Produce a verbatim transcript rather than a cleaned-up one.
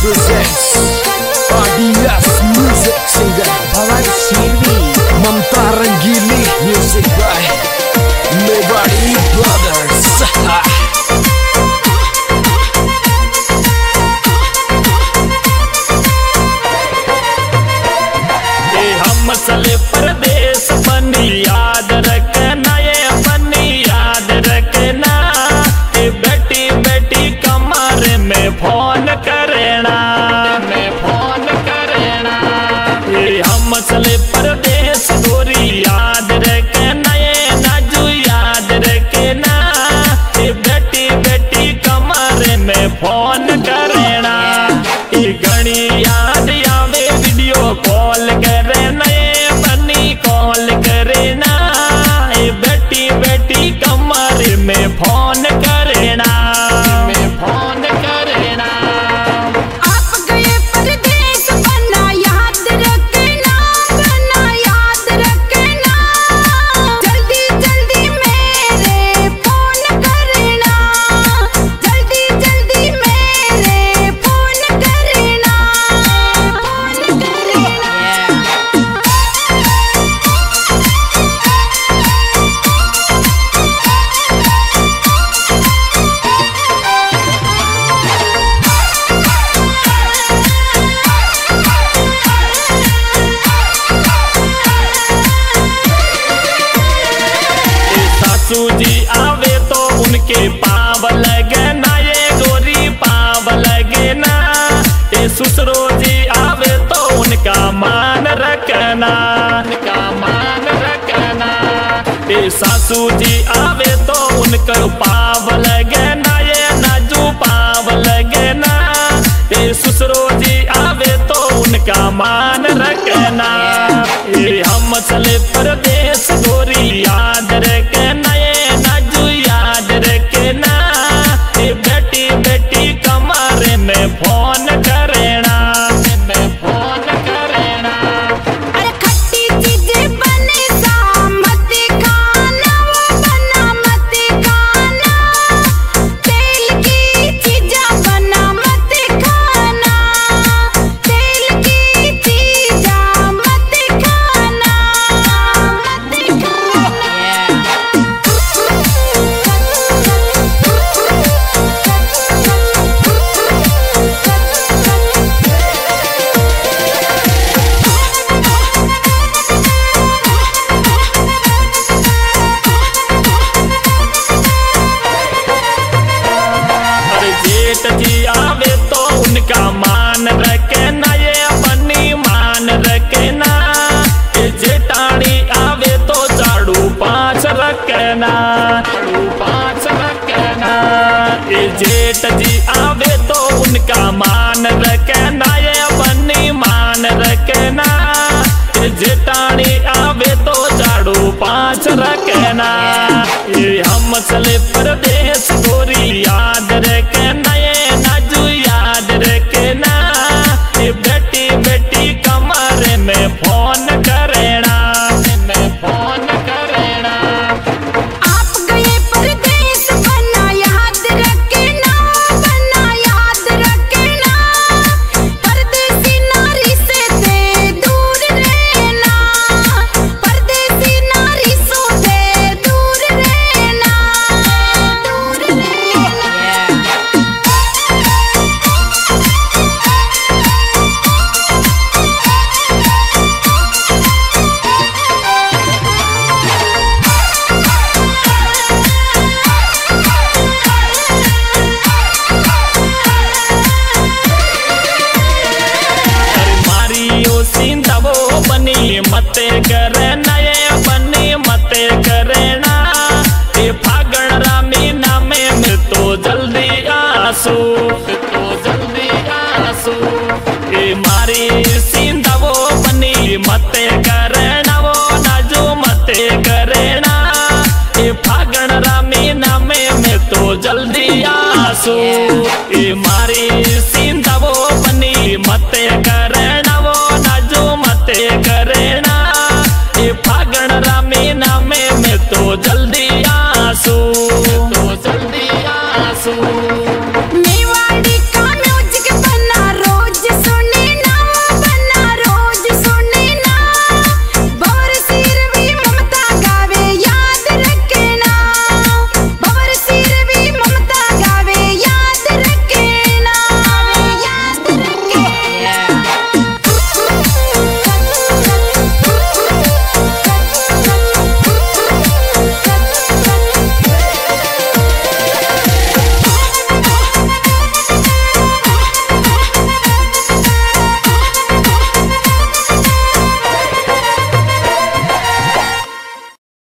presents R D S Music Singer Bhavan Sirvi Mamta Rangili Music by Mewari Brothers. हम चले परदेश बनी याद रखना, ये बनी याद रखना। ए बेटी बेटी कमरे में फोन करना, में फोन करना। ये हम चले परदेश गोरी याद रखना, ये नाजू याद रखना। ए बेटी बेटी कमरे में फोन करना। ये घड़ी याद आवे वीडियो कॉल करना, ये बनी कॉल करना। ये बेटी बेटी कमरे में फोन करना, में फोन करना। आप गए परदेश बना याद रखना, बना याद रखना। जल्दी जल्दी मेरे फोन करना, जल्दी जल्दी मेरे फोन करना, फोन करना। सासू जी आवे तो उनके पाव लगना, ये गोरी पाव लगना। ये ससुरो जी आवे तो उनका मान रखना, उनका मान रखना। ये सासू जी आवे तो उनका पाव लगना, ये नाजू पाव लगना। ये ससुरो जी आवे तो उनका मान रखना। ये हम चले परदेश गोरी याद रखना, ये नाजू याद रखना। ये बेटी बेटी कमरे में फोन करना, में फोन करना। अरे खट्टी चीजें बने सा मत खाना, वो बना मत खाना। तेल की चीजें बना मत खाना, तेल की चीजें मत खाना, मत खाना। अरे जेठ जी आवे तो उनका मान रखना, ये बनी मान रखना। ये जेठानी आवे तो झाड़ू पांच रखना, झाड़ू पांच रखना। ये जेठ जी आवे तो उनका मान रखना, ये बनी मान रखना। ये जेठानी आवे तो झाड़ू पांच रखना। ये हम चले परदेश गोरी याद रखना, ये नाजू याद रखना। ये बेटी बेटी कमरे में फोन करना, में फोन करना। आप गए परदेश बना याद रखना, बना याद रखना। परदेसी नारी से दे दूर रहना, परदेसी नारी से दे दूर रहना, दूर रहना। मारियो सिंधवो बनी मत करना, ये बनी मत करना। ये फागण रामी नामे में तो जल्दी आसू, तो जल्दी आसू। ये मारी सिंधवो बनी मत करना, वो नाजू मत करना। ये फागण रामी नामे में तो जल्दी आसू। ये मारी सिंधवो बनी मत कर